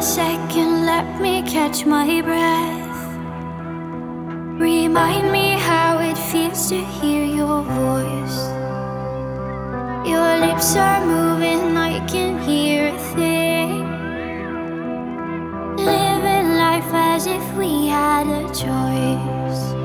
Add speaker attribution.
Speaker 1: second, let me catch my breath. Remind me how it feels to hear your voice. Your lips are moving, I can hear a thing. Living life as if we had a choice.